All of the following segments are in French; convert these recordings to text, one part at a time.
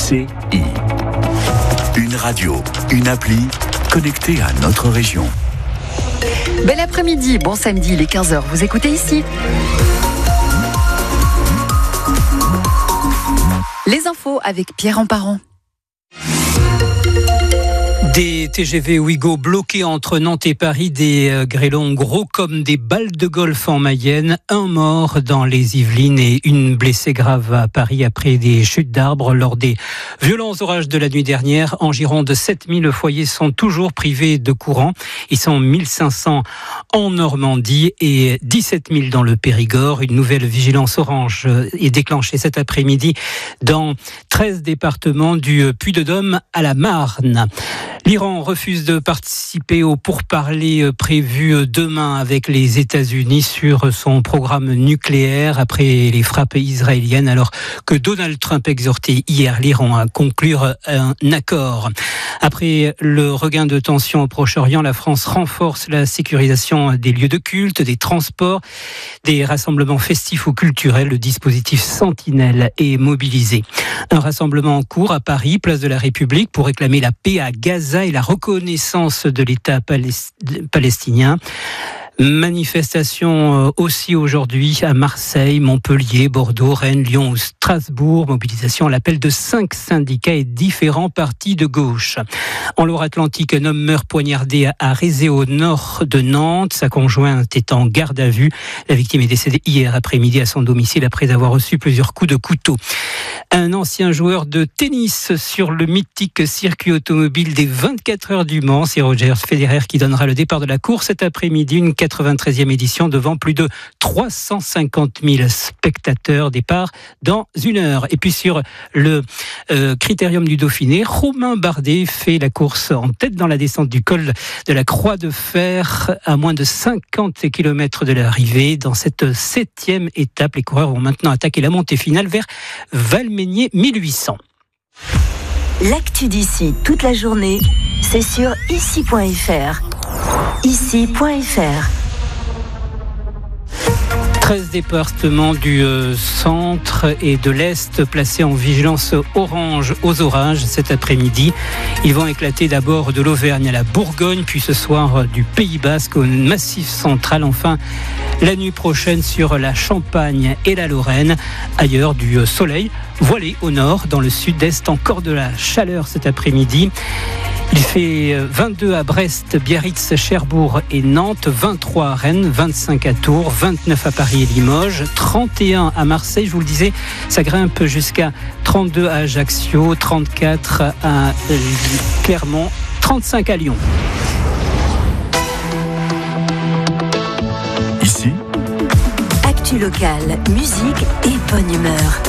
ICI. Une radio, une appli connectée à notre région. Bel après-midi, bon samedi, il est 15h, vous écoutez ici. Les infos avec Pierre Emparent. Des TGV Ouigo bloqués entre Nantes et Paris, des grêlons gros comme des balles de golf en Mayenne, un mort dans les Yvelines et une blessée grave à Paris après des chutes d'arbres lors des violents orages de la nuit dernière. En Gironde, 7000 foyers sont toujours privés de courant. Ils sont 1500 en Normandie et 17 000 dans le Périgord. Une nouvelle vigilance orange est déclenchée cet après-midi dans 13 départements du Puy-de-Dôme à la Marne. L'Iran refuse de participer aux pourparlers prévus demain avec les États-Unis sur son programme nucléaire après les frappes israéliennes, alors que Donald Trump exhortait hier l'Iran à conclure un accord. Après le regain de tension au Proche-Orient, la France renforce la sécurisation des lieux de culte, des transports, des rassemblements festifs ou culturels. Le dispositif Sentinelle est mobilisé. Un rassemblement en cours à Paris, place de la République, pour réclamer la paix à Gaza et la reconnaissance de l'État palestinien. Manifestation aussi aujourd'hui à Marseille, Montpellier, Bordeaux, Rennes, Lyon ou Strasbourg. Mobilisation à l'appel de 5 syndicats et différents partis de gauche. En Loire-Atlantique, un homme meurt poignardé à Rézé au nord de Nantes. Sa conjointe est en garde à vue. La victime est décédée hier après-midi à son domicile après avoir reçu plusieurs coups de couteau. Un ancien joueur de tennis sur le mythique circuit automobile des 24 heures du Mans, c'est Roger Federer qui donnera le départ de la course cet après-midi, une 93e édition devant plus de 350 000 spectateurs. Départ dans une heure. Et puis sur le critérium du Dauphiné, Romain Bardet fait la course en tête dans la descente du col de la Croix de Fer à moins de 50 km de l'arrivée. Dans cette 7e étape, les coureurs vont maintenant attaquer la montée finale vers Valménier 1800. L'actu d'ici toute la journée, c'est sur ici.fr. Ici.fr. 13 départements du centre et de l'Est placés en vigilance orange aux orages cet après-midi. Ils vont éclater d'abord de l'Auvergne à la Bourgogne, puis ce soir du Pays Basque au Massif central. Enfin, la nuit prochaine sur la Champagne et la Lorraine. Ailleurs, du soleil voilé au nord. Dans le sud-est, encore de la chaleur cet après-midi. Il fait 22 à Brest, Biarritz, Cherbourg et Nantes, 23 à Rennes, 25 à Tours, 29 à Paris et Limoges, 31 à Marseille, je vous le disais, ça grimpe jusqu'à 32 à Ajaccio, 34 à Clermont, 35 à Lyon. Ici, Actu locale, musique et bonne humeur.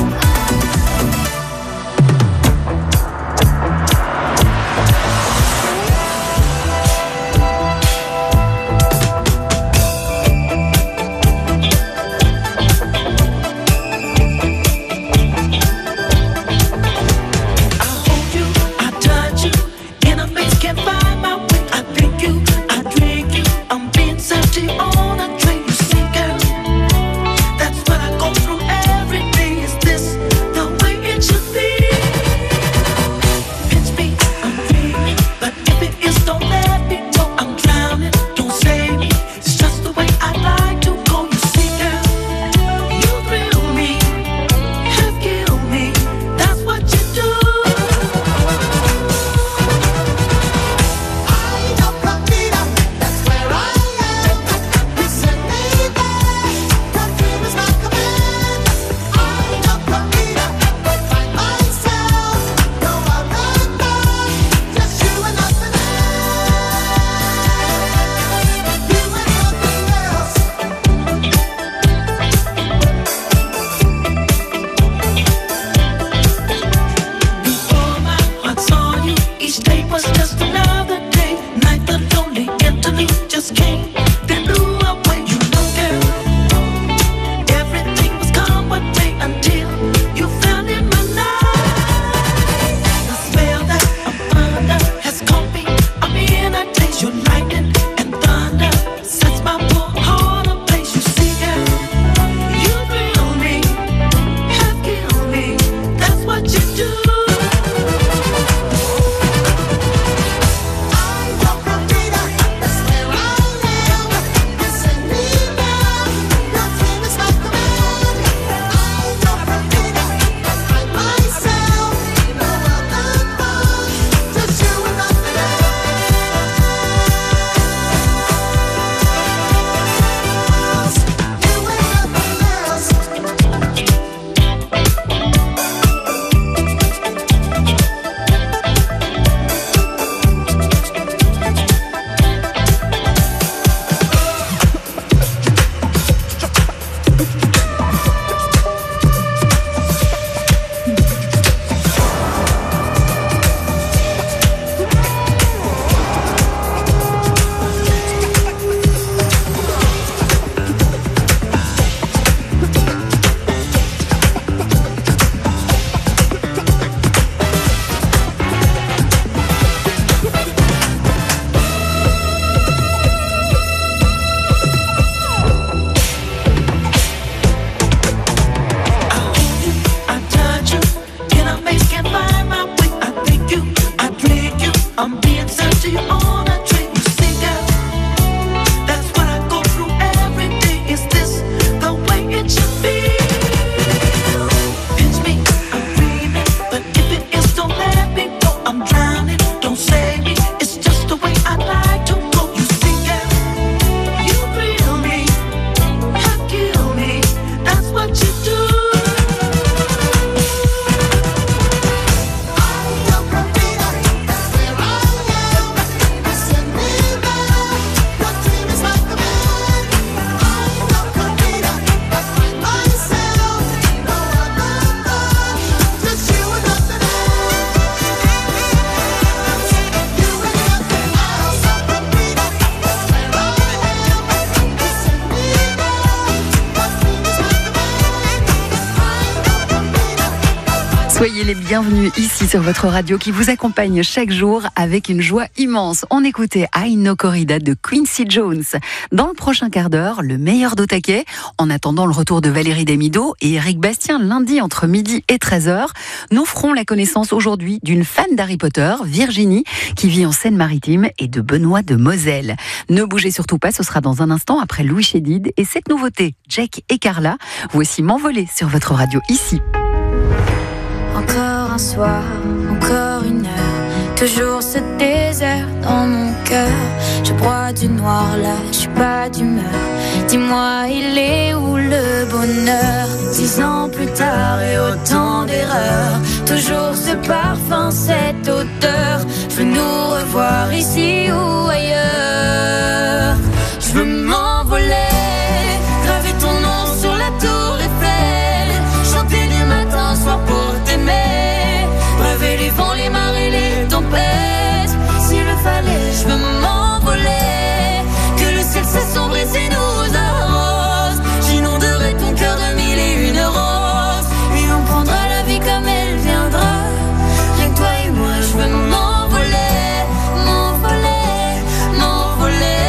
Soyez les bienvenus ici sur votre radio qui vous accompagne chaque jour avec une joie immense. On écoutait Ai no Corrida de Quincy Jones. Dans le prochain quart d'heure, le meilleur d'Otaquet. En attendant le retour de Valérie Damido et Eric Bastien lundi entre midi et 13h, nous ferons la connaissance aujourd'hui d'une fan d'Harry Potter, Virginie, qui vit en Seine-Maritime, et de Benoît de Moselle. Ne bougez surtout pas, ce sera dans un instant après Louis Chédid et cette nouveauté, Jake et Carla. Voici M'envoler sur votre radio ici. Encore un soir, encore une heure, toujours ce désert dans mon cœur. Je broie du noir là, je suis pas d'humeur. Dis-moi, il est où le bonheur? 10 ans plus tard et autant d'erreurs, toujours ce parfum, cette odeur. Je veux nous revoir ici ou ailleurs. Je veux m'envoler, graver ton nom sur la tour Eiffel, chanter du matin au soir pour t'aimer, braver les vents, les marées, les tempêtes. S'il le fallait, je veux m'envoler, que le ciel s'assombrisse et nous arrose. J'inonderai ton cœur de mille et une roses, et on prendra la vie comme elle viendra. Rien que toi et moi, je veux m'envoler, m'envoler, m'envoler.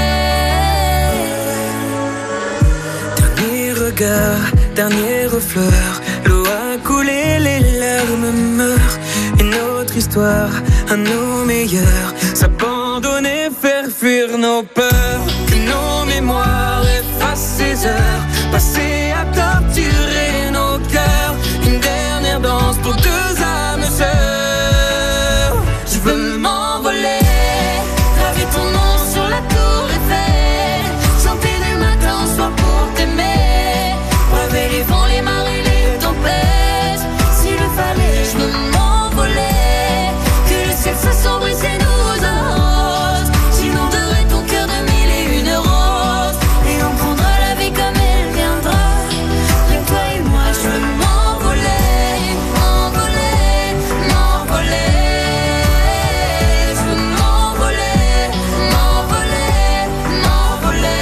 Dernier regard, dernière fleur, l'eau a coulé, les larmes meurent. Une autre histoire, à nos meilleurs, s'abandonner, faire fuir nos peurs. Que nos mémoires effacent ces heures passées à torturer nos cœurs. Une dernière danse pour deux âmes sœurs. Je veux m'envoler, graver ton nom sur la tour Eiffel, chanter du matin au soir pour t'aimer, braver les vents, les marées, les tempêtes. S'il le fallait, je veux m'envoler, que le ciel s'assombrisse et nous arrose. J'inonderai ton cœur de mille et une roses, et on prendra la vie comme elle viendra. Rien que toi et moi, je veux m'envoler, m'envoler, m'envoler. Je veux m'envoler, m'envoler, m'envoler.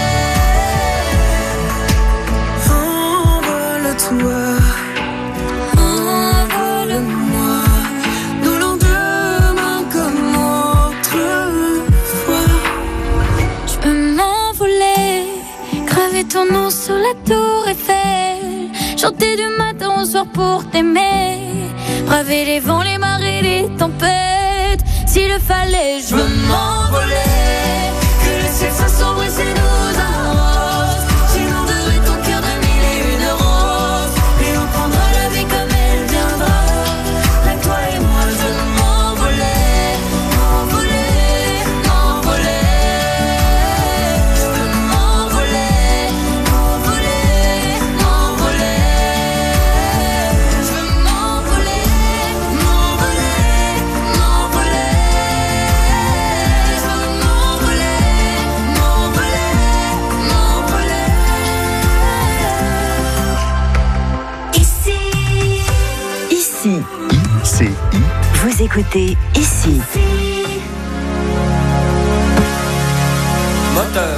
Envole-toi, envole-moi, nos lendemains comme autrefois. Je peux m'envoler, graver ton nom sur la tour Eiffel, chanter du matin au soir pour t'aimer, braver les vents, les marées, les tempêtes. S'il le fallait, je veux m'envoler, que le ciel s'assombrisse et nous arrose. J'inonderai ton cœur de mille et une roses, et on prendra la vie comme elle viendra. Rien que toi et moi, je veux m'envoler, m'envoler, m'envoler. Je veux m'envoler, m'envoler, m'envoler. Je veux m'envoler, m'envoler, m'envoler. Je veux m'envoler, m'envoler, m'envoler. Ici, ICI. vous écoutez Ici. moteur.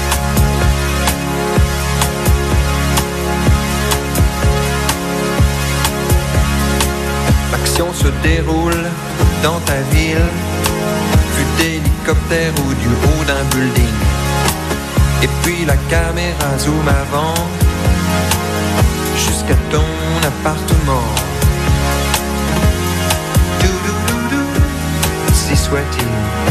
L'action se déroule dans ta ville, vue d'hélicoptère ou du haut d'un building. Et puis la caméra zoom avant, jusqu'à ton appartement. Doudoudou, si soit-il.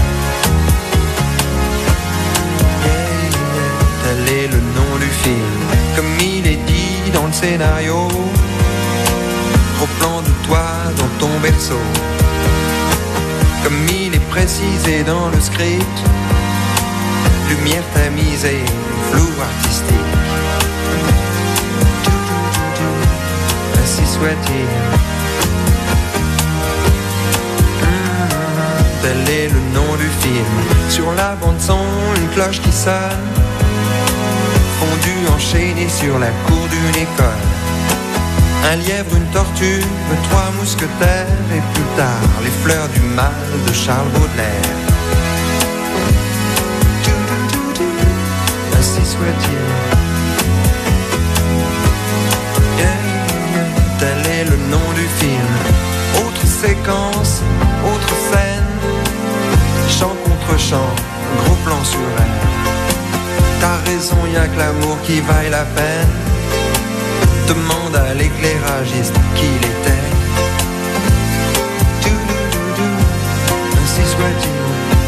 Yeah, yeah, tel est le nom du film, comme il est dit dans le scénario. Au plan de toi dans ton berceau, comme il est précisé dans le script. Lumière tamisée, flou artistique. Ainsi soit-il. Tel est le nom du film. Sur la bande son, une cloche qui sonne, fondue enchaînée sur la cour d'une école. Un lièvre, une tortue, trois mousquetaires, et plus tard, les fleurs du mal de Charles Baudelaire. Ainsi soit-il. Yeah, yeah, tel est le nom du film. champ, gros plan sur elle. T'as raison, y'a que l'amour qui vaille la peine. Demande à l'éclairagiste qui l'était. Ainsi soit-il.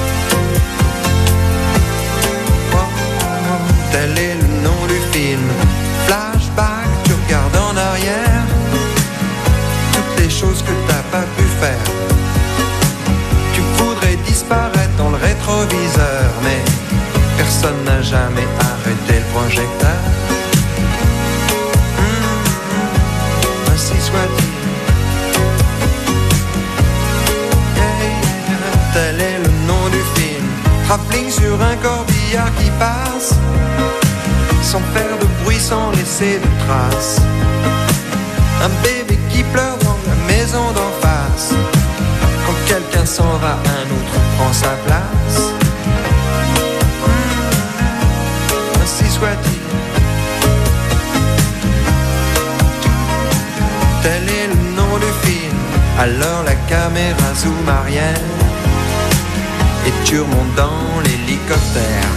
Tel est le nom du film. Flashback, tu regardes en arrière toutes les choses que t'as pas pu faire. Tu voudrais disparaître dans le rétroviseur, mais personne n'a jamais arrêté le projecteur. Ainsi soit-il. Tel est le nom du film. Travelling sur un corbillard qui passe, sans faire de bruit, sans laisser de traces. Un bébé qui pleure dans la maison d'en face. Quand quelqu'un s'en va, un autre prend sa place. Ainsi soit-il. Tel est le nom du film. Alors la caméra zoom arrière et tu remontes dans l'hélicoptère.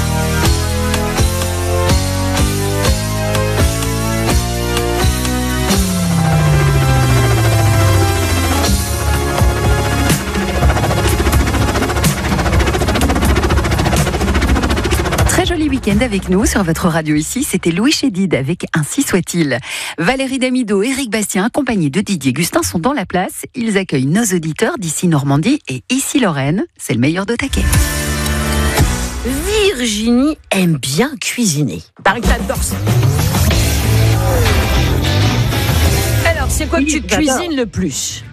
Très joli week-end avec nous sur votre radio ici. C'était Louis Chédid avec Ainsi soit-il. Valérie Damido, Éric Bastien, accompagnés de Didier Gustin, sont dans la place. Ils accueillent nos auditeurs d'ici Normandie et ici Lorraine. C'est le meilleur de taquet. Virginie aime bien cuisiner. Paraît que t'adores ça. Alors, c'est quoi que tu cuisines le plus?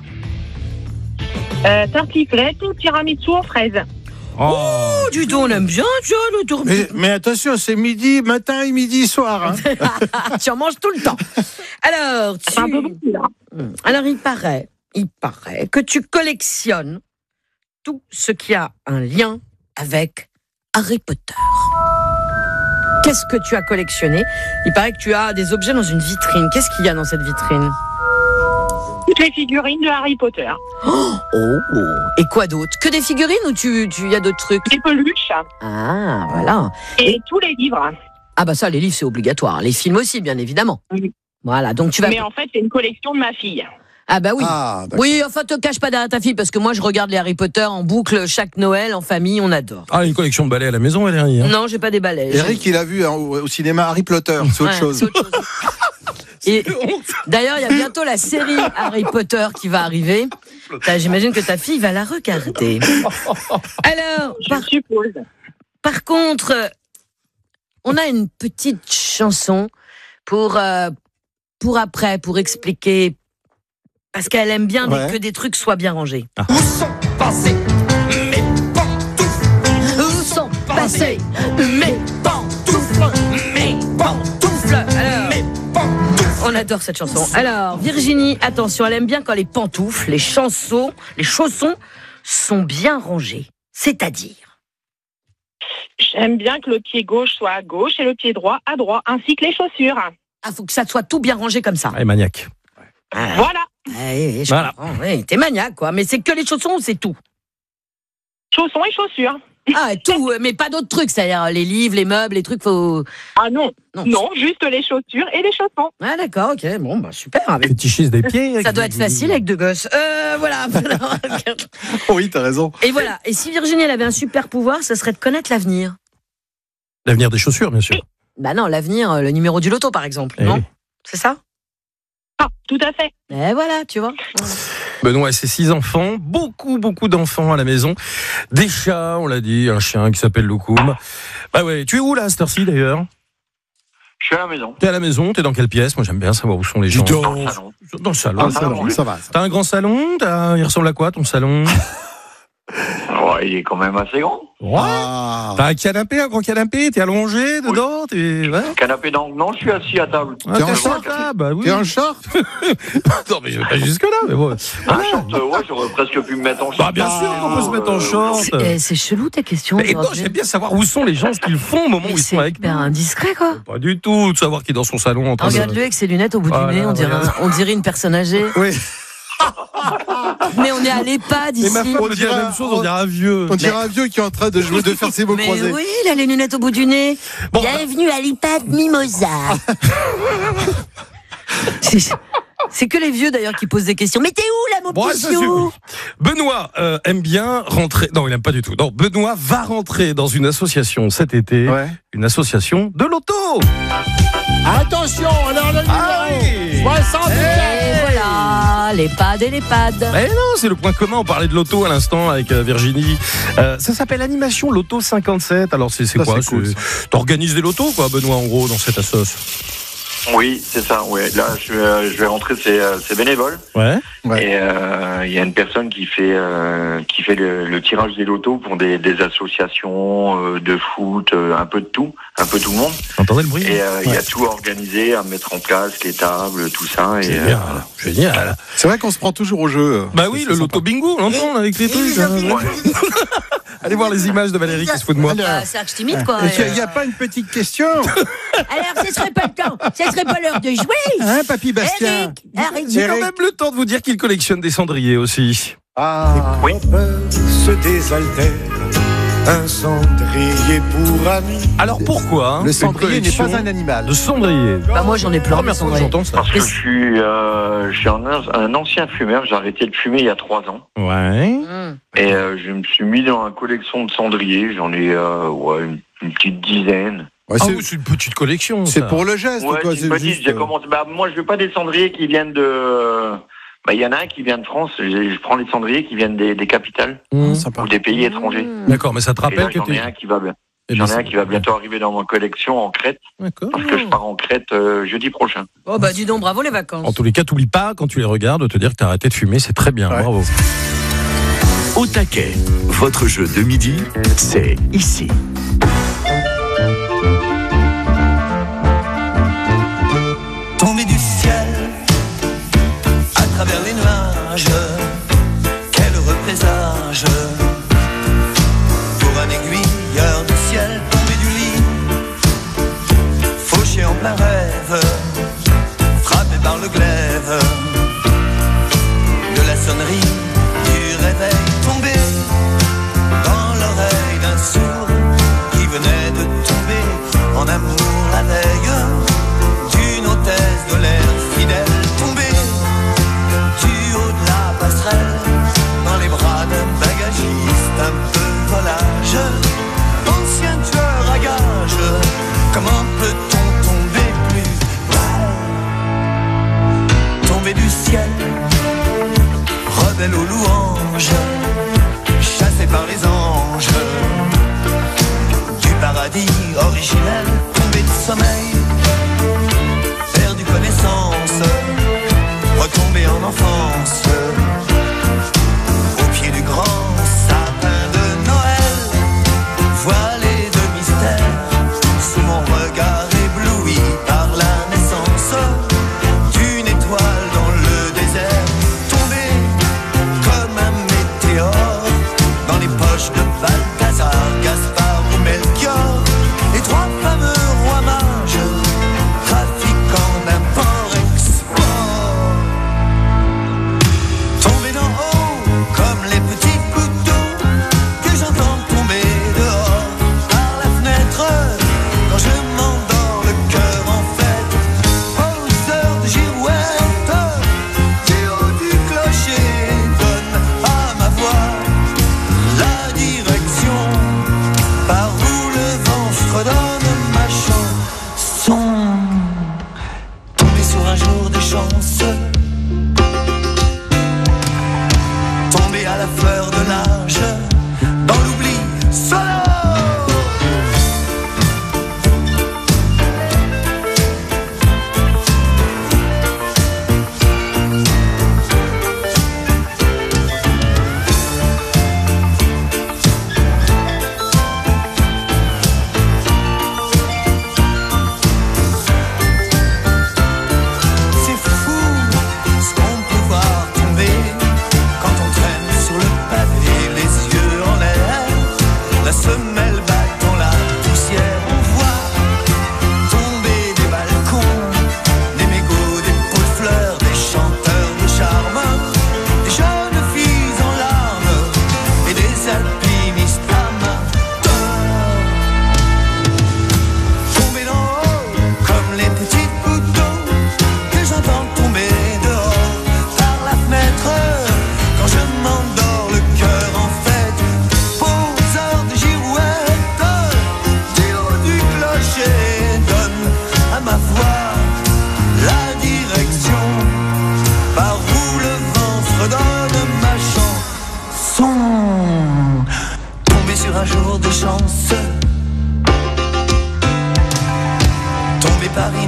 Tartiflette ou tiramisu aux fraises. Oh, du tout, on aime bien, tu vois, le tour. Mais attention, c'est midi, matin et midi, soir. Hein. Tu en manges tout le temps. Alors, Un peu beaucoup, là. Alors, il paraît que tu collectionnes tout ce qui a un lien avec Harry Potter. Qu'est-ce que tu as collectionné? Il paraît que tu as des objets dans une vitrine. Qu'est-ce qu'il y a dans cette vitrine? Toutes les figurines de Harry Potter. Oh. Et quoi d'autre? Que des figurines ou tu y a d'autres trucs? Des peluches. Ah, voilà. Et tous les livres. Ah bah ça, les livres, c'est obligatoire. Les films aussi, bien évidemment. Oui. Voilà, donc tu vas... Mais en fait, c'est une collection de ma fille. Ah bah oui. Ah, oui, enfin, te cache pas derrière ta fille, parce que moi, je regarde les Harry Potter en boucle chaque Noël, en famille, on adore. Ah, une collection de balais à la maison, Valérie. Hein. Non, j'ai pas des balais. Eric, il a vu au cinéma Harry Potter, c'est autre chose. C'est autre chose. Et d'ailleurs, il y a bientôt la série Harry Potter qui va arriver. J'imagine que ta fille va la regarder. Alors, Je suppose. par contre, on a une petite chanson pour après, pour expliquer, parce qu'elle aime bien que des trucs soient bien rangés. Ah. Où sont passés mes pantoufles? Où sont passés mes pantoufles? Mes pantoufles. Alors, on adore cette chanson. Alors, Virginie, attention, elle aime bien quand les pantoufles, les chaussons sont bien rangés. C'est-à-dire? J'aime bien que le pied gauche soit à gauche et le pied droit à droite, ainsi que les chaussures. Ah, faut que ça soit tout bien rangé comme ça. Elle est maniaque. Voilà. Je Voilà. comprends. Oui, t'es maniaque, quoi. Mais c'est que les chaussons ou c'est tout? Chaussons et chaussures. Ah, tout, mais pas d'autres trucs, c'est-à-dire les livres, les meubles, les trucs, faut... Ah non, juste les chaussures et les chaussons. Ah d'accord, ok, bon, bah super. Fétichise des pieds. Ça doit être facile avec deux gosses. Voilà. Oui, t'as raison. Et voilà, et si Virginie, elle avait un super pouvoir, ce serait de connaître l'avenir. L'avenir des chaussures, bien sûr. Bah non, l'avenir, le numéro du loto, par exemple, Eh non oui. C'est ça? Ah, tout à fait. Et voilà, tu vois. Benoît et ses 6 enfants, beaucoup d'enfants à la maison. Des chats, on l'a dit, un chien qui s'appelle Loukoum. Bah ouais, tu es où là, à cette heure-ci d'ailleurs? Je suis à la maison. T'es à la maison, t'es dans quelle pièce? Moi j'aime bien savoir où sont les gens. Dans le salon. Dans le salon. Ça va. T'as un grand salon? Il ressemble à quoi ton salon? Ouais, il est quand même assez grand. Ah. T'as un canapé, un grand canapé? T'es allongé dedans? T'es... Ouais. Canapé dans... Non, je suis assis à table. Ah, T'es en t'es short? à table, bah oui. T'es en short? Non mais je vais pas jusque là, mais bon. Un short, ouais, j'aurais presque pu me mettre en short. Bah bien sûr qu'on peut se mettre en short. C'est chelou ta question. Mais non, j'aime bien savoir où sont les gens, ce qu'ils font au moment où ils sont avec C'est hyper indiscret quoi. Pas du tout, de savoir qui est dans son salon en train de... Regarde-le avec ses lunettes au bout du nez, on dirait une personne âgée. Oui. Mais on est à l'EHPAD ici. Mais ma foi, on dirait la même chose, on dirait un vieux. On dirait un vieux qui est en train de jouer, de faire ses mots Mais croisés. oui, il a les lunettes au bout du nez. Bon, Bienvenue à l'EHPAD Mimosa. C'est que les vieux d'ailleurs qui posent des questions. Mais t'es où là, mon bon, petit ça, chou? Benoît aime bien rentrer. Non, il n'aime pas du tout. Non, Benoît va rentrer dans une association cet été. Ouais. Une association de l'auto. Attention, alors le numéro 70. Et voilà, l'EHPAD et l'EHPAD. Mais non, c'est le point commun. On parlait de l'auto à l'instant avec Virginie. Ça s'appelle Animation Loto 57. Alors c'est Ça, quoi c'est cool, T'organises des lotos, quoi, Benoît, en gros, dans cette assoce. Oui, c'est ça. Ouais. Là, je vais rentrer, c'est bénévole. Ouais. Et il y a une personne qui fait le tirage des lotos pour des associations de foot, un peu de tout, un peu tout le monde. Entendez le bruit? Et il y a tout organisé à mettre en place, les tables, tout ça. Et, Génial. C'est vrai qu'on se prend toujours au jeu. Bah oui, le loto bingo, on l'entend avec les trucs. Allez voir les images de Valérie qui se fout de moi. C'est archi timide quoi. Il n'y a pas une petite question? Alors, ce serait pas le temps, ce serait pas l'heure de jouer. Hein, papy Bastien? Eric, J'ai quand même le temps de vous dire qu'il collectionne des cendriers aussi. Ah, oui. Se désaltère, un cendrier pour ami. Alors pourquoi le cendrier n'est pas un animal. de cendrier? Bah moi j'en ai plein. Première fois que j'entends ça. Parce que je suis un ancien fumeur. J'ai arrêté de fumer il y a 3 ans. Ouais. Et je me suis mis dans la collection de cendriers. J'en ai une petite dizaine. Ouais, Ah c'est oui, c'est une petite collection. c'est ça. pour le geste, Ouais, quoi. c'est une petite. J'ai commencé. Bah, moi, je veux pas des cendriers qui viennent de. Bah, il y en a un qui vient de France. Je prends les cendriers qui viennent des capitales Sympa. ou des pays étrangers. D'accord, mais ça te Et là, rappelle que j'en ai un qui va bien. Eh J'en ben, ai un c'est- qui va bientôt arriver dans ma collection en Crète. D'accord. Parce que je pars en Crète jeudi prochain. Oh bah dis donc, bravo les vacances. En tous les cas, t'oublies pas quand tu les regardes de te dire que t'as arrêté de fumer, c'est très bien. Ouais. Bravo. Au taquet, votre jeu de midi, c'est ici. Tombé du ciel, à travers les nuages, quel heureux présage. Pour un aiguilleur du ciel, tombé du lit, fauché en plein rêve, frappé par le glaive de la sonnerie du réveil, tombé dans l'oreille d'un sourd qui venait de tomber en amour la veille d'une hôtesse de l'air fidèle, tombée du haut de la passerelle dans les bras d'un bagagiste un peu volage, ancien tueur à gages. Comment peut-on tomber plus bas? Tomber du ciel, rebelle aux louanges, chassé par les anges du paradis originel, tombé de sommeil, perdu connaissance, retombé en enfance, au pied du grand sapin de Noël, voilé de mystère, sous mon regard ébloui par la naissance d'une étoile dans le désert, tombé comme un météore dans les poches de Balthazar, Gaspard ou Melchior, les 3 fameux rois mages, trafiquants d'import-export.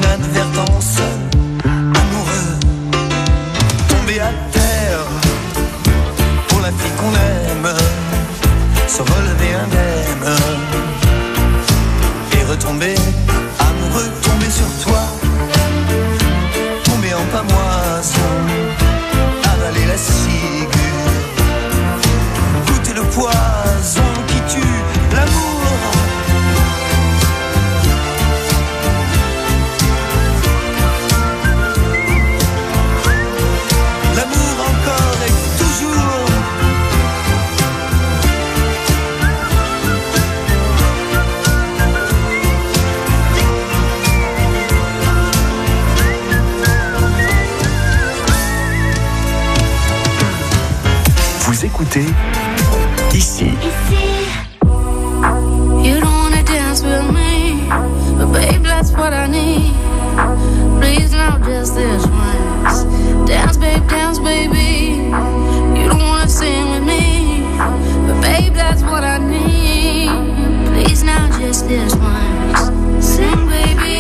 inadvertance, amoureux, tomber à terre pour la fille qu'on aime, se relever indemne et retomber amoureux, tomber sur toi, tomber en pamoison, avaler la ciguë, goûter le poison qui tue l'amour. L'amour encore et toujours. Vous écoutez ici. You don't wanna dance with me, but babe, that's what I need. Please now, just this once. Dance, baby. You don't wanna sing with me, but babe, that's what I need. Please now, just this once. Sing, baby.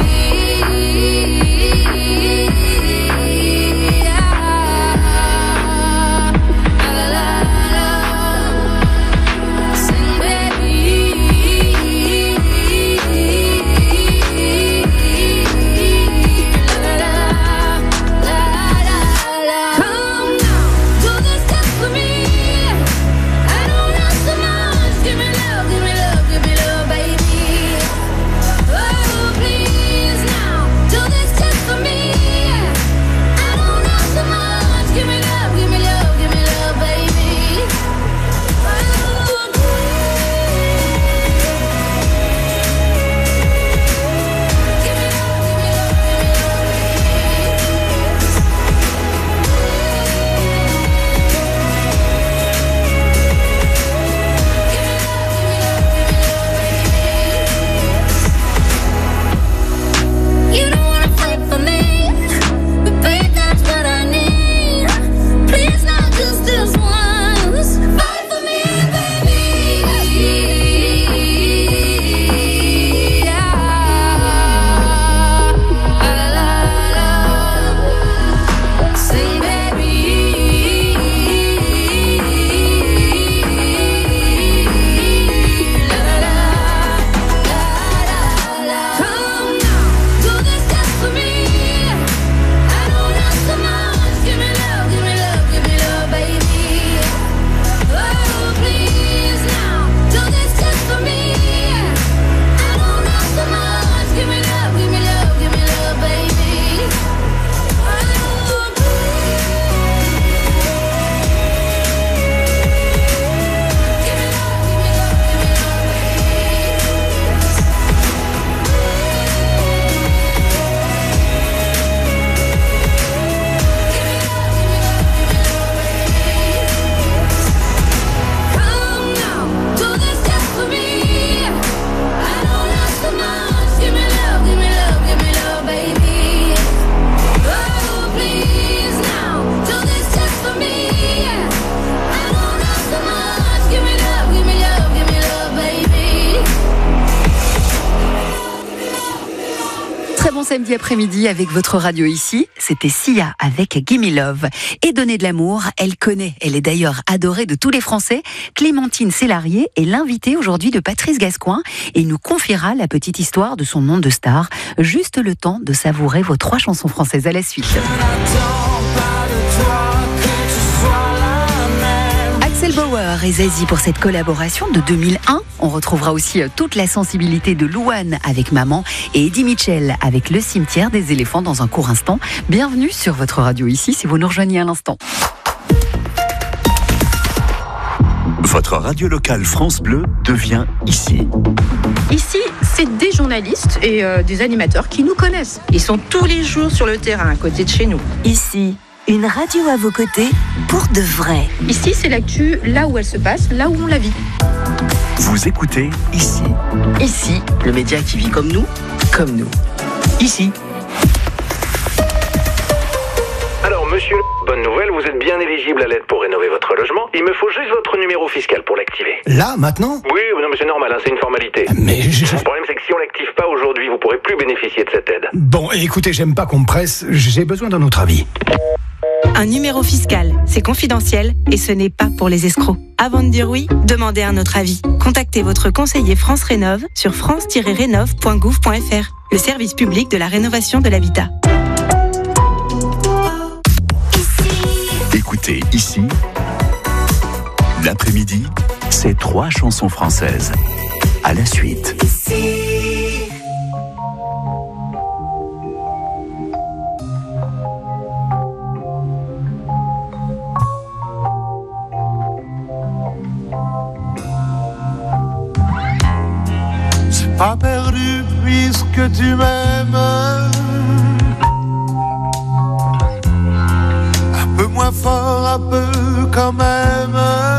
Samedi après-midi avec votre radio ici, c'était Sia avec Gimme Love. Et donner de l'amour, elle connaît, elle est d'ailleurs adorée de tous les Français. Clémentine Célarié est l'invitée aujourd'hui de Patrice Gascoin et il nous confiera la petite histoire de son monde de star. Juste le temps de savourer vos 3 chansons françaises à la suite. Axel Bauer et Zazie pour cette collaboration de 2001. On retrouvera aussi toute la sensibilité de Louane avec Maman et Eddie Mitchell avec Le Cimetière des éléphants dans un court instant. Bienvenue sur votre radio ici si vous nous rejoignez à l'instant. Votre radio locale France Bleu devient ici. Ici, c'est des journalistes et des animateurs qui nous connaissent. Ils sont tous les jours sur le terrain à côté de chez nous. Ici, une radio à vos côtés pour de vrai. Ici, c'est l'actu là où elle se passe, là où on la vit. Vous écoutez ici. Ici, le média qui vit comme nous. Ici. Alors, Monsieur, bonne nouvelle, vous êtes bien éligible à l'aide pour rénover votre logement. Il me faut juste votre numéro fiscal pour l'activer. Là, maintenant? Oui, non mais c'est normal, hein, c'est une formalité. Mais Le problème c'est que si on l'active pas aujourd'hui, vous pourrez plus bénéficier de cette aide. Bon, écoutez, j'aime pas qu'on me presse, j'ai besoin d'un autre avis. Un numéro fiscal, c'est confidentiel et ce n'est pas pour les escrocs. Avant de dire oui, demandez un autre avis. Contactez votre conseiller France Rénov sur france-rénov.gouv.fr, le service public de la rénovation de l'habitat. Écoutez ici, l'après-midi, c'est 3 chansons françaises. À la suite. C'est pas perdu puisque tu m'aimes. Un peu moins fort, un peu quand même.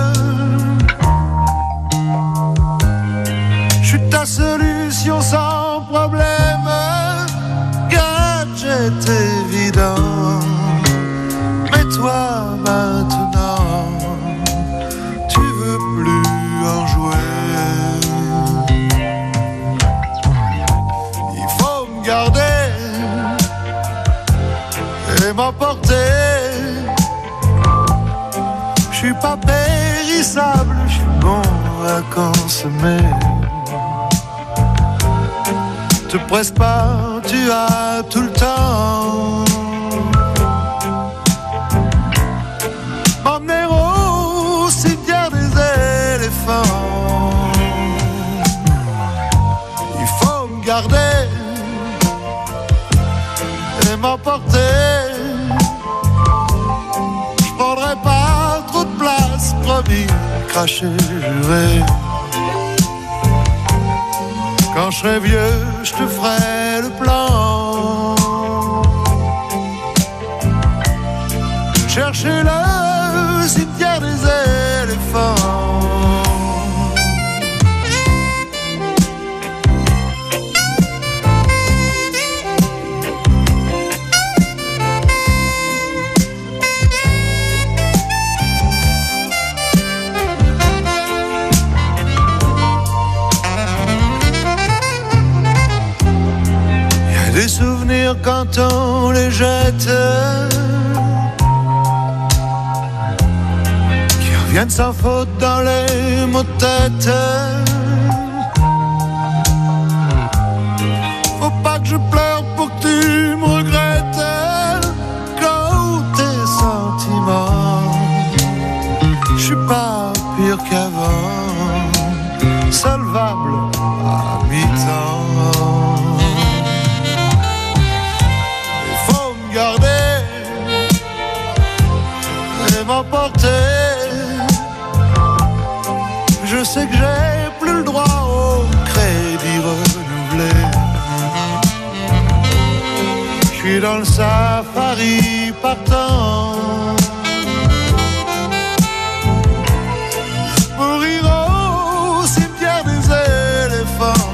Je suis ta solution sans problème. Gadget évident. Mais toi maintenant, tu veux plus en jouer. Il faut me garder et m'emporter. Je suis pas périssable, je suis bon à consommer. Te presse pas, tu as tout le temps. M'emmener au cimetière des éléphants. Il faut me garder et m'emporter. Je prendrai pas trop de place, promis, cracher, juré. Quand je serai vieux, je te ferai le plan. Chercher le cimetière des éléphants. Des souvenirs quand on les jette, qui reviennent sans faute dans les mots de tête. Faut pas que je pleure pour que tu me regrettes. Quand tes sentiments, je suis pas pire qu'avant, solvable à mi-temps. Garder et m'emporter. Je sais que j'ai plus le droit au crédit renouvelé. Je suis dans le safari partant. Mourir au cimetière des éléphants.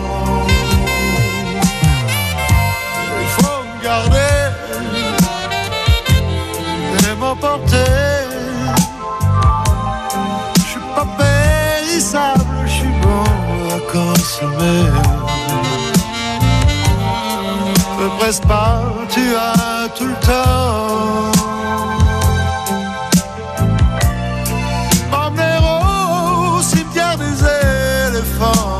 Il faut me garder. M'emporter. Je suis pas périssable, je suis bon à consommer. Ne presse pas, tu as tout le temps. M'emmener au cimetière des éléphants.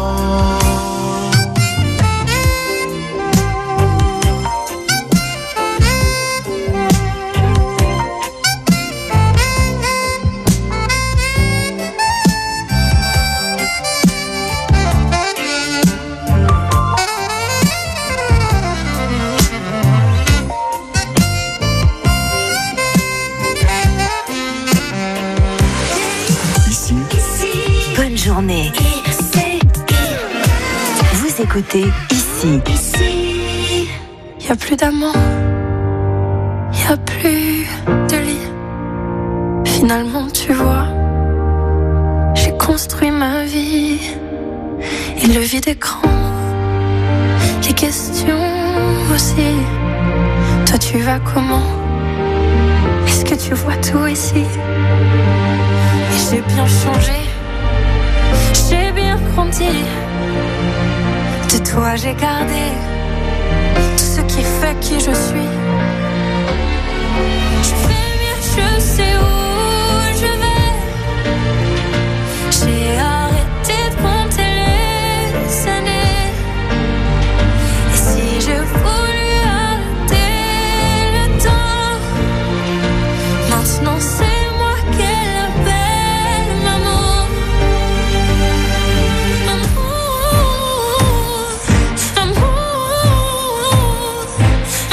Journée. Vous écoutez ici. Y a plus d'amour, y a plus de lit. Finalement, tu vois, j'ai construit ma vie et le vide écran, les questions aussi. Toi, tu vas comment? Est-ce tu vois tout ici. Et j'ai bien changé, j'ai bien grandi. De toi j'ai gardé tout ce qui fait qui je suis. Je fais mieux, je sais où je vais. J'ai arrêté de compter les années. Et si je voulais arrêter le temps, maintenant c'est moi qu'elle appelle maman. Amour, amour,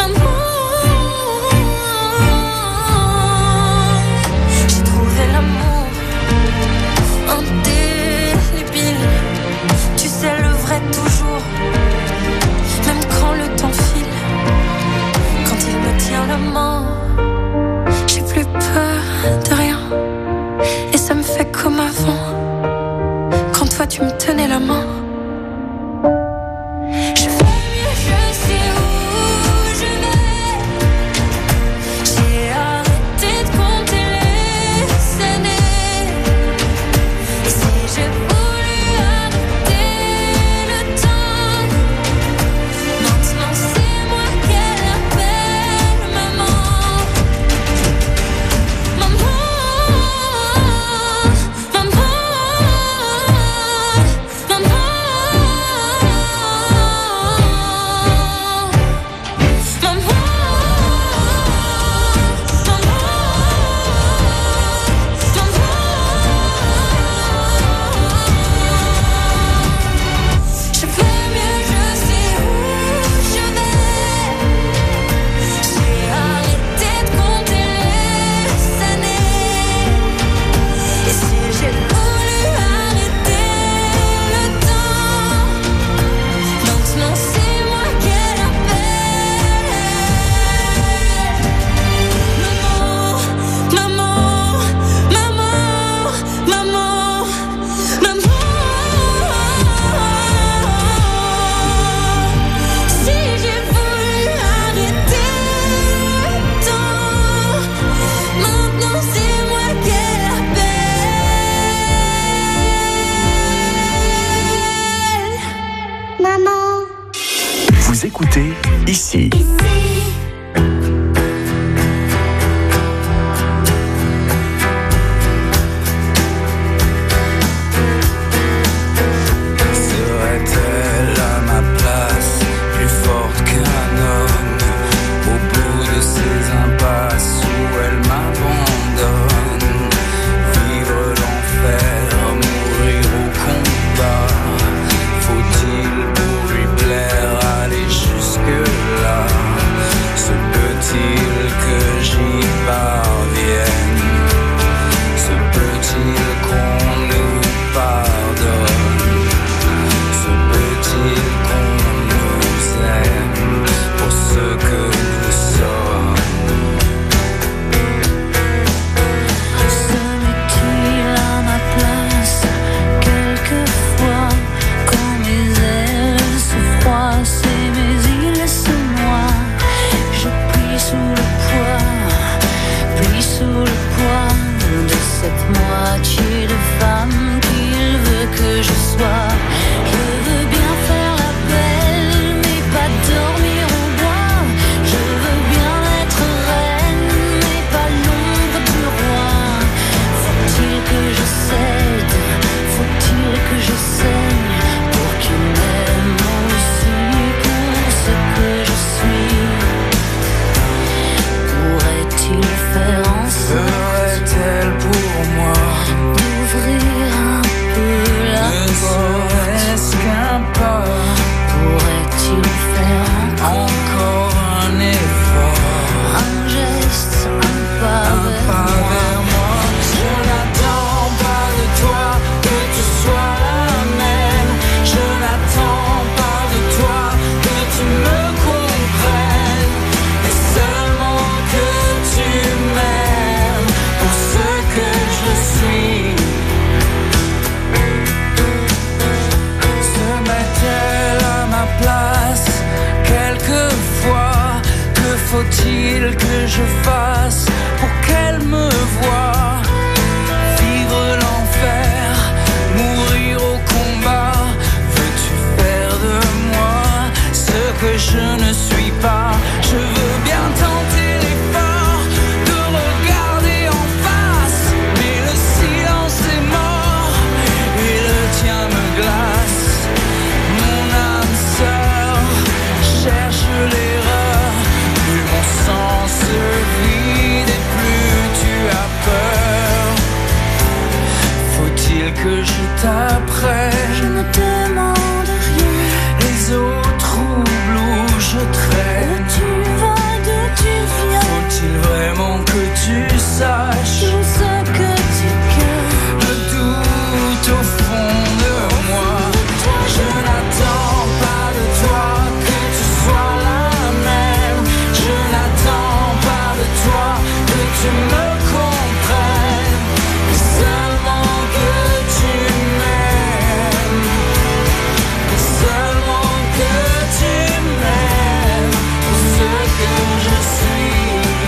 faut-il que je fasse pour qu'elle me voie? Vivre l'enfer, mourir au combat. Veux-tu faire de moi ce que je ne suis pas? Je veux bien tenter l'effort de regarder en face, mais le silence est mort et le tien me glace. Mon âme sœur cherche l'erreur, plus mon sang se vide et plus tu as peur. Faut-il que je t'apprenne? Je ne demande rien. Les eaux troubles où je traîne. Où tu vas, d'où tu viens. Faut-il vraiment que tu saches tout ce que tu caches? Le doute au fond de moi. Je n'attends pas de toi que tu sois la même. Je n'attends pas de toi que tu me comprennes, mais seulement que tu m'aimes, seulement que tu m'aimes pour ce que je suis.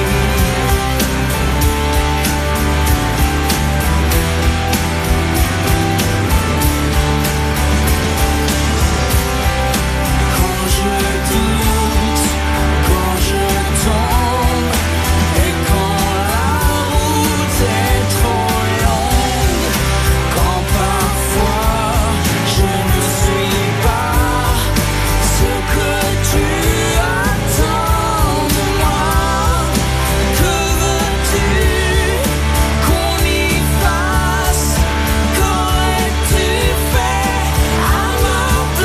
Quand je doute, quand je tombe, et quand la route est trop longue, quand parfois je ne suis pas ce que tu attends de moi. Que veux-tu qu'on y fasse? Qu'aurais-tu fait à ma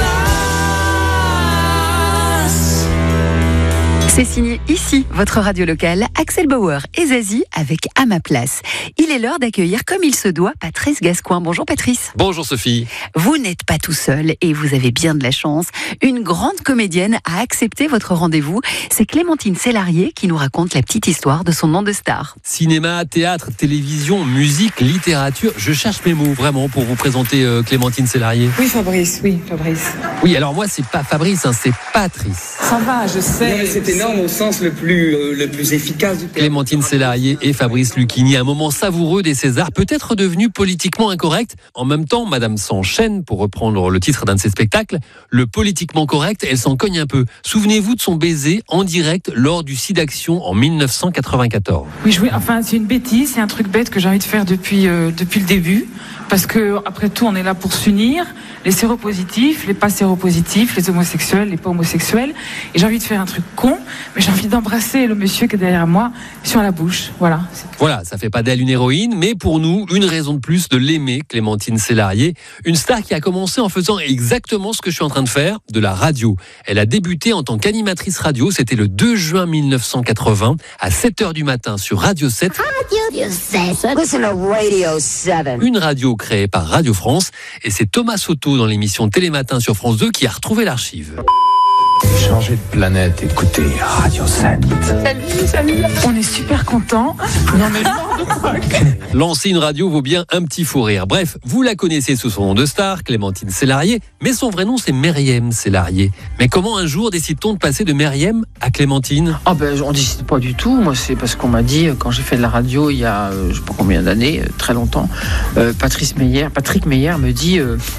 place? C'est signé ici, votre radio locale, Axel Bauer et Zazie avec À ma place. Il est l'heure d'accueillir, comme il se doit, Patrice Gascoigne. Bonjour Patrice. Bonjour Sophie. Vous n'êtes pas tout seul et vous avez bien de la chance. Une grande comédienne a accepté votre rendez-vous. C'est Clémentine Célarié qui nous raconte la petite histoire de son nom de star. Cinéma, théâtre, télévision, musique, littérature. Je cherche mes mots vraiment pour vous présenter Clémentine Célarié. Oui Fabrice, oui Fabrice. Oui, alors moi c'est pas Fabrice, c'est Patrice. Ça va, je sais. C'est énorme au sens le plus efficace du terme. Clémentine Célarié et Fabrice Lucchini, un moment savoureux des Césars, peut-être devenu politiquement incorrect. En même temps, Madame s'enchaîne, pour reprendre le titre d'un de ses spectacles, le politiquement correct, elle s'en cogne un peu. Souvenez-vous de son baiser en direct lors du SIDAction en 1994. Oui, enfin c'est une bêtise, c'est un truc bête que j'ai envie de faire depuis le début. Parce que après tout, on est là pour s'unir, les séropositifs, les pas séropositifs, les homosexuels, les pas homosexuels. Et j'ai envie de faire un truc con, mais j'ai envie d'embrasser le monsieur qui est derrière moi sur la bouche. Voilà. Voilà, ça fait pas d'elle une héroïne, mais pour nous, une raison de plus de l'aimer, Clémentine Célarié. Une star qui a commencé en faisant exactement ce que je suis en train de faire, de la radio. Elle a débuté en tant qu'animatrice radio, c'était le 2 juin 1980, à 7h du matin sur Radio 7. Radio 7. Listen to Radio 7. Une radio créée par Radio France, et c'est Thomas Soto dans l'émission Télématin sur France 2 qui a retrouvé l'archive. Changer de planète, écoutez Radio 7. Salut. On est super contents. Non mais Lancer une radio vaut bien un petit fou rire. Bref, vous la connaissez sous son nom de star, Clémentine Célarié, mais son vrai nom c'est Myriam Célarié. Mais comment un jour décide-t-on de passer de Myriam à Clémentine? On décide pas du tout. Moi c'est parce qu'on m'a dit, quand j'ai fait de la radio il y a je sais pas combien d'années, très longtemps, Patrick Meyer me dit,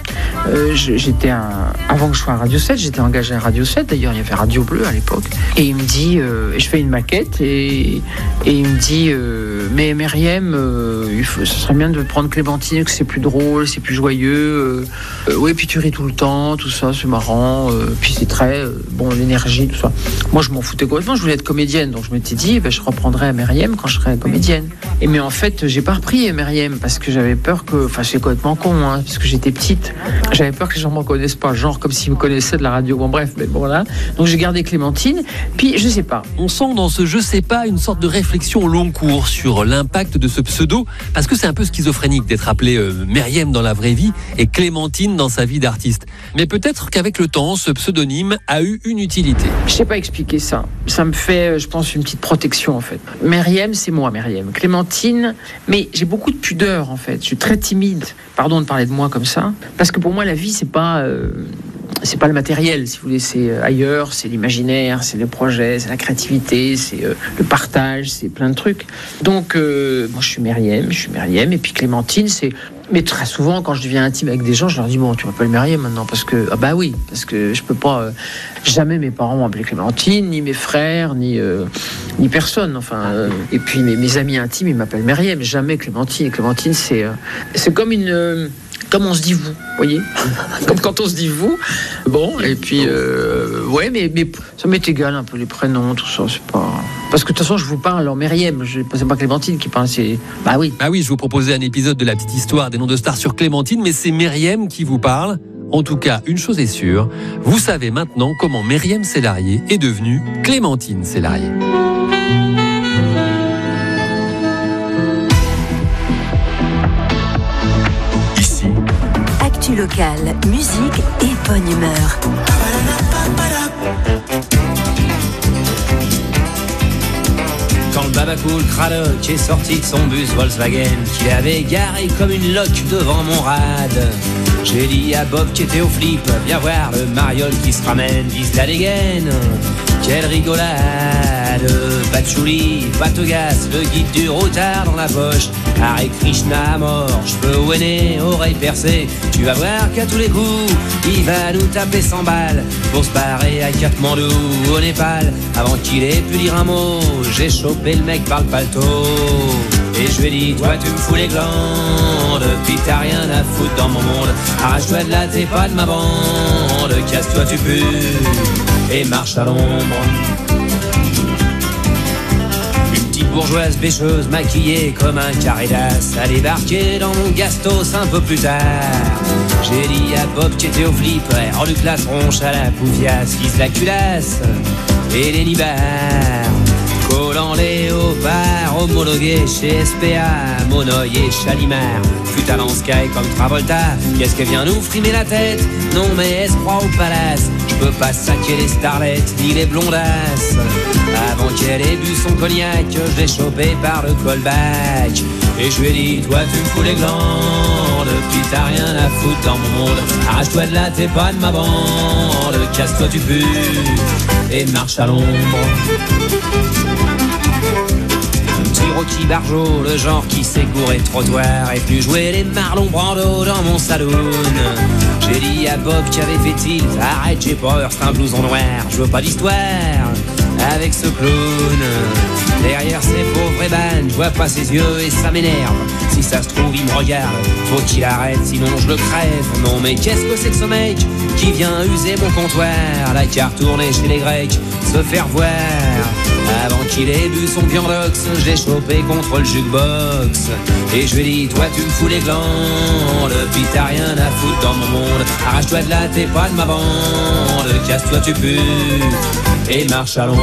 j'étais avant que je sois à Radio 7, j'étais engagé à Radio 7. D'ailleurs, il y avait Radio Bleu à l'époque. Et il me dit, je fais une maquette et il me dit, mais Myriam, ce serait bien de prendre Clémentine, que c'est plus drôle, c'est plus joyeux. Oui, puis tu ris tout le temps, tout ça, c'est marrant. Puis c'est très bon, l'énergie, tout ça. Moi, je m'en foutais complètement. Je voulais être comédienne, donc je m'étais dit, je reprendrai Myriam quand je serai comédienne. Et mais en fait, j'ai pas repris Myriam parce que j'avais peur que, c'est complètement con, parce que j'étais petite. J'avais peur que les gens me reconnaissent pas, genre comme s'ils me connaissaient de la radio. Bon, bref, mais bon, voilà. Donc j'ai gardé Clémentine, puis je sais pas. On sent dans ce je sais pas une sorte de réflexion au long cours sur l'impact de ce pseudo, parce que c'est un peu schizophrénique d'être appelé Myriam dans la vraie vie et Clémentine dans sa vie d'artiste. Mais peut-être qu'avec le temps, ce pseudonyme a eu une utilité. Je sais pas expliquer ça. Ça me fait, je pense, une petite protection en fait. Myriam, c'est moi, Myriam. Clémentine, mais j'ai beaucoup de pudeur en fait. Je suis très timide. Pardon de parler de moi comme ça, parce que pour moi la vie c'est pas c'est pas le matériel, si vous voulez, c'est ailleurs, c'est l'imaginaire, c'est le projet, c'est la créativité, c'est le partage, c'est plein de trucs. Donc, moi, je suis Myriam, et puis Clémentine, c'est... Mais très souvent, quand je deviens intime avec des gens, je leur dis, bon, tu m'appelles Myriam maintenant, parce que je peux pas... jamais mes parents m'ont appelé Clémentine, ni mes frères, ni personne, enfin... et puis mes amis intimes, ils m'appellent Myriam, jamais Clémentine. Clémentine, c'est comme une... Comme on se dit vous, voyez, comme quand on se dit vous. Bon, et puis ouais, mais ça m'est égal un peu les prénoms, tout ça, c'est pas. Parce que de toute façon, je vous parle en Myriam, c'est pas Clémentine qui parle, c'est. Bah oui. Ah oui, je vous proposais un épisode de la petite histoire des noms de stars sur Clémentine, mais c'est Myriam qui vous parle. En tout cas, une chose est sûre, vous savez maintenant comment Myriam Sellarié est devenue Clémentine Sellarié. Actu locale, musique et bonne humeur. Quand le babacool Cradock est sorti de son bus Volkswagen, qu'il avait garé comme une loque devant mon rad, j'ai dit à Bob qui était au flip, viens voir le mariole qui se ramène, vise la dégaine. Quelle rigolade, patchouli, patogas, le guide du routard dans la poche. Hare Krishna à mort, cheveux au nez, oreilles percées. Tu vas voir qu'à tous les coups, il va nous taper 100 balles pour se barrer à Katmandou, au Népal. Avant qu'il ait pu dire un mot, j'ai chopé le mec par le paletot. Et je lui ai dit, toi tu me fous les glandes, puis t'as rien à foutre dans mon monde. Arrache-toi de là, t'es pas de ma bande, casse-toi tu pues, et marche à l'ombre. Une petite bourgeoise bêcheuse maquillée comme un carré d'as a débarqué dans mon gastos un peu plus tard. J'ai dit à Bob qui était au flip, hors du classe ronche à la poufiasse, vise la culasse et les nibards. Collant léopard, homologué chez SPA, Monoï et Chalimard. Putain dans Sky comme Travolta, qu'est-ce qu'elle vient nous frimer la tête? Non mais elle se croit au palace, je peux pas saquer les starlettes ni les blondasses. Avant qu'elle ait bu son cognac, je l'ai chopé par le callback. Et je lui ai dit, toi tu me fous les glandes, puis t'as rien à foutre dans mon monde. Arrache-toi de là, t'es pas de ma bande, casse-toi tu pues, et marche à l'ombre. Rocky Barjot, le genre qui s'est gouré de trottoir, est venu jouer les Marlon Brando dans mon saloon. J'ai dit à Bob qui avait fait tilt, arrête j'ai peur, c'est un blouson noir, je veux pas d'histoire avec ce clown. Derrière ces pauvres ébanes, je vois pas ses yeux et ça m'énerve. Si ça se trouve il me regarde, faut qu'il arrête sinon je le crève. Non mais qu'est-ce que c'est que ce mec qui vient user mon comptoir? La carte tournée chez les Grecs, se faire voir. Avant qu'il ait bu son viandox, je l'ai chopé contre le jukebox. Et je lui ai dit, toi tu me fous les glandes, puis t'as rien à foutre dans mon monde. Arrache-toi de là, t'es pas de ma bande, casse-toi tu pues, et marche à l'ombre.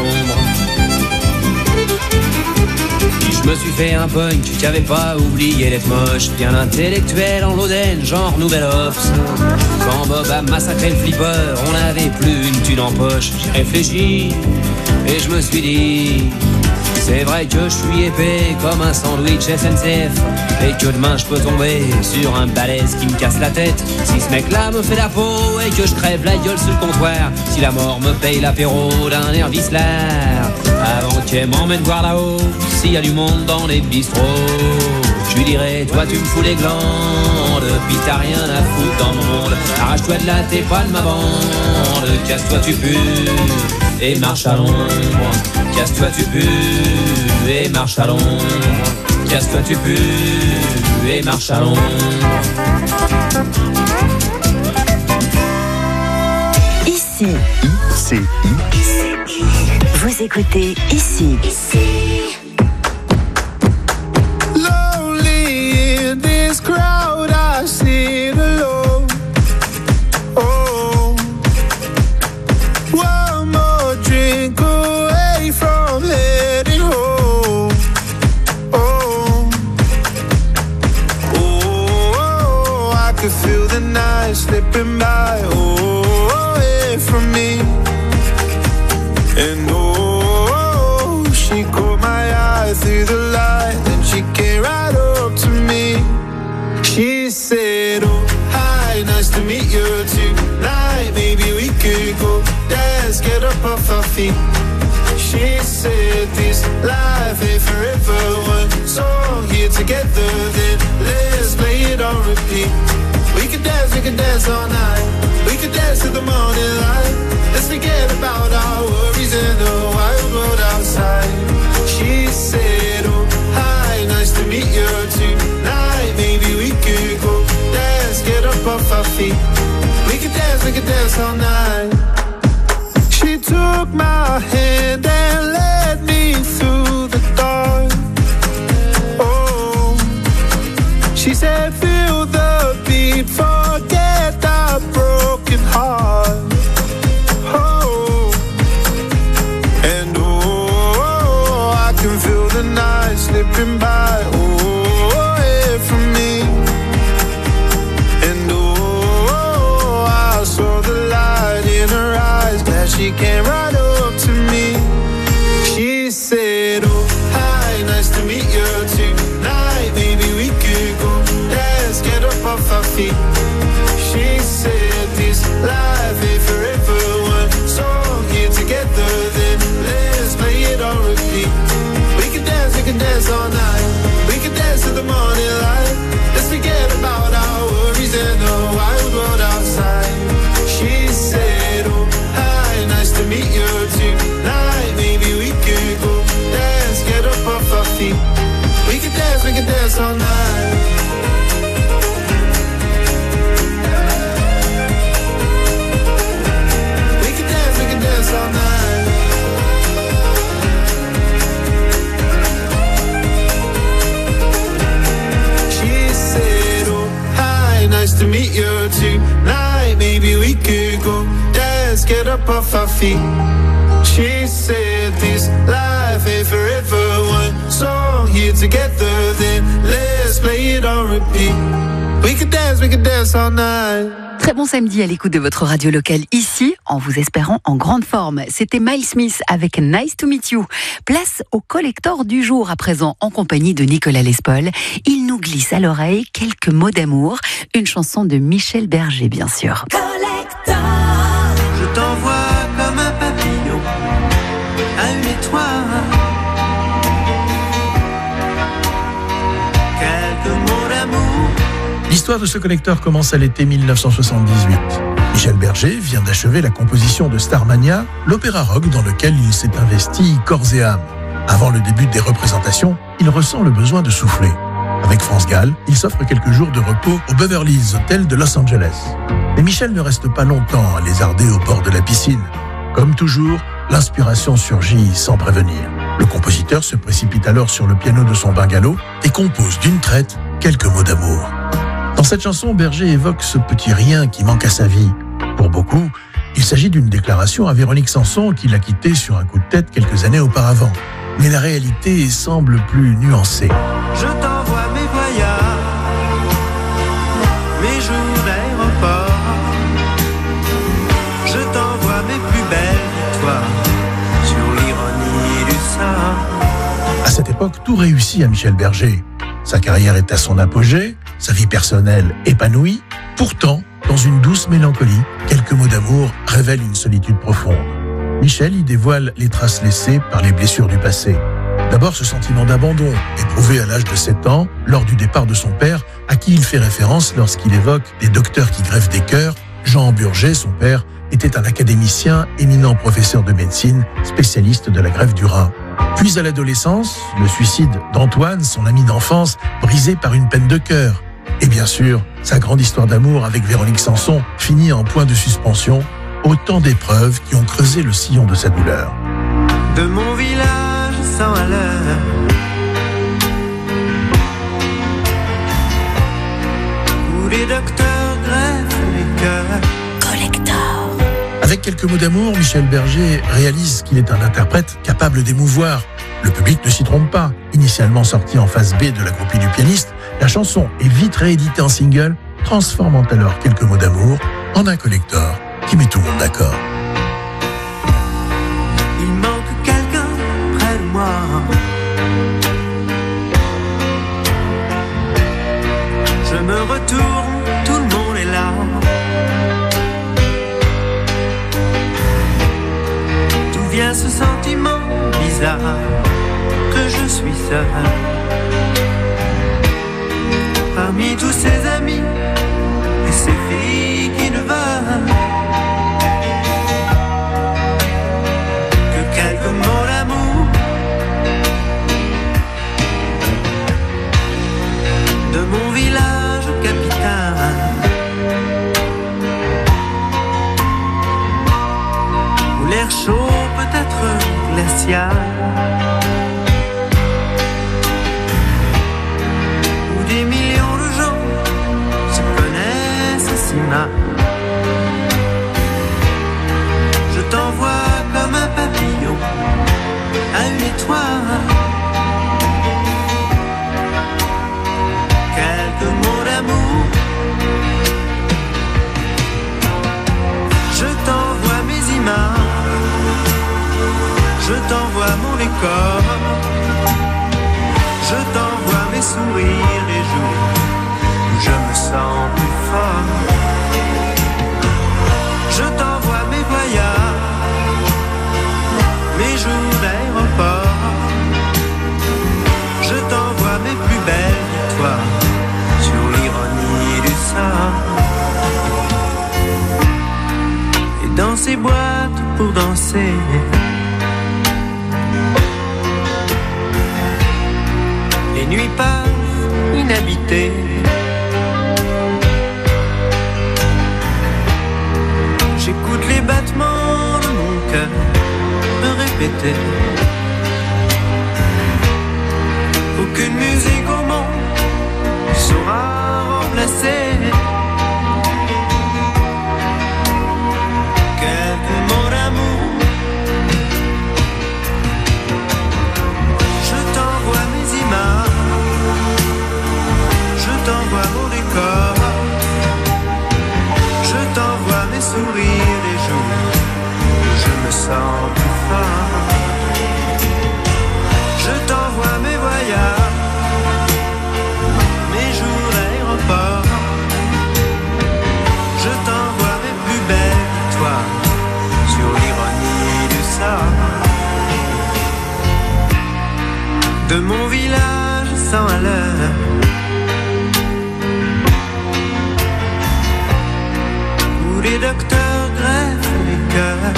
Je me suis fait un punk qui avait pas oublié d'être moche, bien intellectuel en l'Oden, genre Nouvelle Ops. Quand Bob a massacré le flipper, on n'avait plus une thune en poche. J'ai réfléchi et je me suis dit, c'est vrai que je suis épais comme un sandwich SNCF, et que demain je peux tomber sur un balèze qui me casse la tête. Si ce mec là me fait la peau et que je crève la gueule sur le comptoir, si la mort me paye l'apéro d'un air vicelard, avant qu'elle m'emmène voir là-haut s'il y a du monde dans les bistrots, je lui dirais, toi tu me fous les glandes, puis t'as rien à foutre dans mon monde. Arrache-toi de là, t'es pas de ma bande, casse-toi tu pues, et marche à l'ombre. Casse-toi tu pues, et marche à l'ombre. Casse-toi tu pues, et marche à l'ombre. Ici. Vous écoutez Ici. Lonely in this crowd, I sit alone. Oh, one more drink away from heading home. Oh, oh, I could feel the night slipping by. Oh, away from me. And oh, she caught my eye through the light, then she came right up to me. She said, oh, said this life ain't forever. One song here together, then let's play it on repeat. We could dance all night. We could dance till the morning light. Let's forget about our worries in the wild world outside. She said, oh, hi, nice to meet you tonight. Maybe we could go dance, get up off our feet. We could dance all night. She took my hand and led me through the dark. Oh, she said, feel the beat, forget our broken heart. Oh, and oh, I can feel the night slipping by. Oh, away from me. And oh, I saw the light in her eyes. Glad she came right up to me. She said, oh, hi, nice to meet you tonight. Maybe we could go dance, get up off our feet. She said, this life ain't forever. One song here together, then let's play it on repeat. We can dance all night. We can dance till the morning light. Let's forget about our worries and the wild world outside. She said, oh, hi, nice to meet you tonight. Maybe we could go dance, get up off our feet. We can dance all night. We can dance all night. She said, oh, hi, nice to meet you tonight. Maybe we could go dance, get up off our feet. She said, this life ain't forever. One song here together, then let's play it on repeat. We can dance all night. Très bon samedi à l'écoute de votre radio locale ici, en vous espérant en grande forme. C'était Miles Smith avec Nice to Meet You. Place au collector du jour à présent en compagnie de Nicolas Lespaul. Il nous glisse à l'oreille quelques mots d'amour, une chanson de Michel Berger bien sûr. Collector. Je t'envoie comme un papillon à une étoile. Quelques mots d'amour. L'histoire de ce collecteur commence à l'été 1978. Michel Berger vient d'achever la composition de Starmania, l'opéra rock dans lequel il s'est investi corps et âme. Avant le début des représentations, il ressent le besoin de souffler. Avec France Gall, il s'offre quelques jours de repos au Beverly Hills Hotel de Los Angeles. Mais Michel ne reste pas longtemps à lézarder au bord de la piscine. Comme toujours, l'inspiration surgit sans prévenir. Le compositeur se précipite alors sur le piano de son bungalow et compose d'une traite quelques mots d'amour. Dans cette chanson, Berger évoque ce petit rien qui manque à sa vie. Pour beaucoup, il s'agit d'une déclaration à Véronique Sanson qu'il a quittée sur un coup de tête quelques années auparavant. Mais la réalité semble plus nuancée. Je t'envoie mes voyages, mes jours d'aéroport. Je t'envoie mes plus belles victoires sur l'ironie du sort. À cette époque, tout réussit à Michel Berger. Sa carrière est à son apogée, sa vie personnelle épanouie. Pourtant, dans une douce mélancolie, quelques mots d'amour révèlent une solitude profonde. Michel y dévoile les traces laissées par les blessures du passé. D'abord, ce sentiment d'abandon, éprouvé à l'âge de 7 ans, lors du départ de son père, à qui il fait référence lorsqu'il évoque les docteurs qui greffent des cœurs. Jean Burger, son père, était un académicien, éminent professeur de médecine, spécialiste de la greffe du rein. Puis à l'adolescence, le suicide d'Antoine, son ami d'enfance, brisé par une peine de cœur. Et bien sûr, sa grande histoire d'amour avec Véronique Sanson finit en point de suspension, autant d'épreuves qui ont creusé le sillon de sa douleur. De mon village sans à l'heure, où les docteurs greffent les cœurs. Collector. Avec quelques mots d'amour, Michel Berger réalise qu'il est un interprète capable d'émouvoir. Le public ne s'y trompe pas. Initialement sortie en phase B de la groupie du pianiste, la chanson est vite rééditée en single, transformant alors quelques mots d'amour en un collector qui met tout le monde d'accord. Il manque quelqu'un près de moi. Je me retourne, tout le monde est là. D'où vient ce sentiment bizarre? que je suis seul. Parmi tous ces amis et ces filles qui ne veulent que quelques mots d'amour, de mon village capital, où l'air chaud peut être glacial, où des millions de gens se connaissent si mal. Je t'envoie comme un papillon à une étoile, quelques mots d'amour. Je t'envoie mes images, je t'envoie mon décor, je t'envoie mes sourires les jours où je me sens plus fort. Je t'envoie mes voyages, mes jours d'aéroport, je t'envoie mes plus belles victoires sur l'ironie du sort. Et dans ces boîtes pour danser, les nuits passent inhabitées. J'écoute les battements de mon cœur me répéter. Aucune musique au monde saura remplacer quelques mots d'amour. Je t'envoie mes images, je t'envoie mon décor, je t'envoie mes sourires les jours où je me sens plus fort. Je t'envoie mes voyages, mes jours d'aéroport, je t'envoie mes plus belles victoires sur l'ironie du sort. De mon village 100 à l'heure, où les docteurs greffent les cœurs,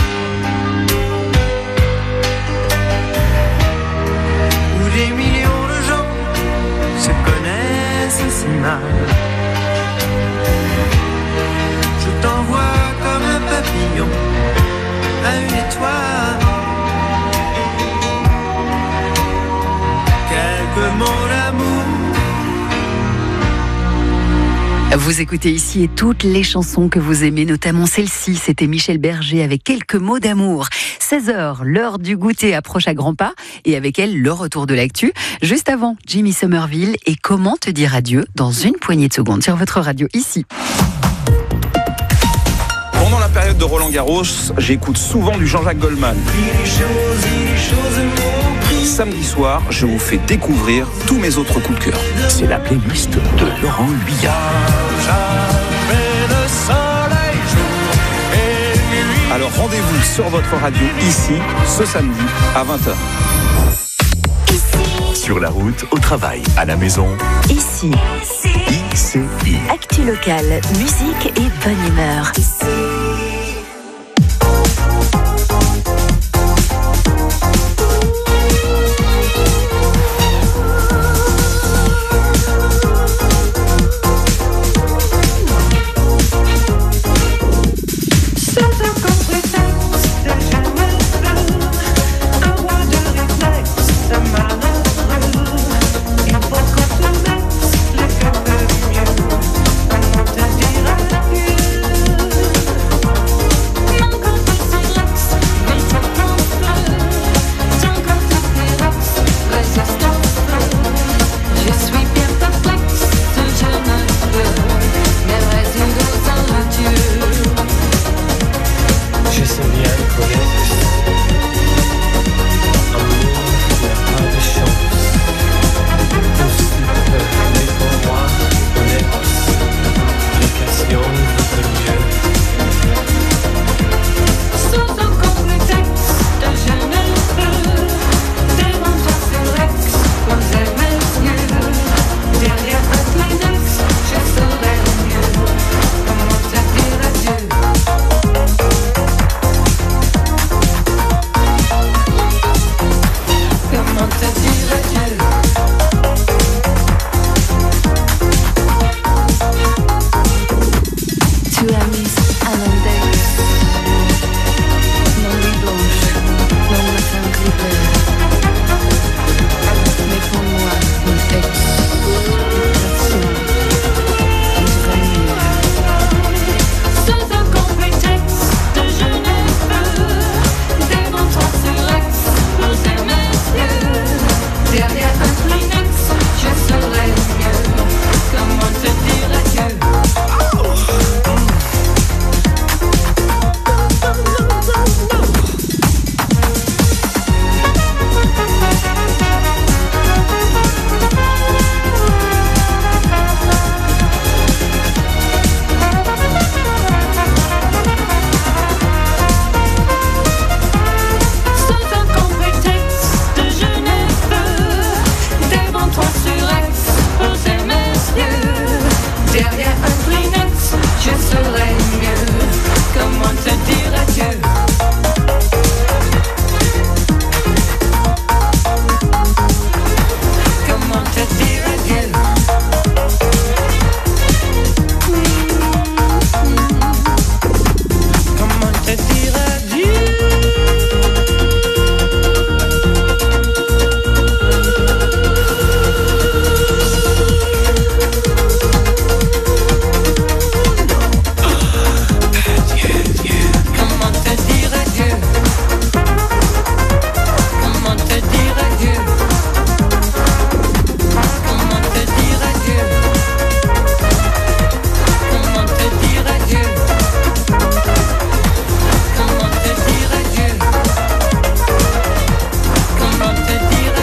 où des millions de gens se connaissent si mal. Je t'envoie comme un papillon à une étoile, quelques mots d'amour. Vous écoutez ici et toutes les chansons que vous aimez, notamment celle-ci, c'était Michel Berger avec quelques mots d'amour. 16h, l'heure du goûter approche à grands pas et avec elle, le retour de l'actu. Juste avant, Jimmy Somerville et Comment te dire adieu dans une poignée de secondes sur votre radio ici. Pendant la période de Roland Garros, j'écoute souvent du Jean-Jacques Goldman. Samedi soir, je vous fais découvrir tous mes autres coups de cœur. C'est la playlist de Laurent Guyard. Alors rendez-vous sur votre radio ici, ce samedi à 20h. Sur la route, au travail, à la maison. Ici. ICI. Actu locale, musique et bonne humeur. quand elle dirait qu'elle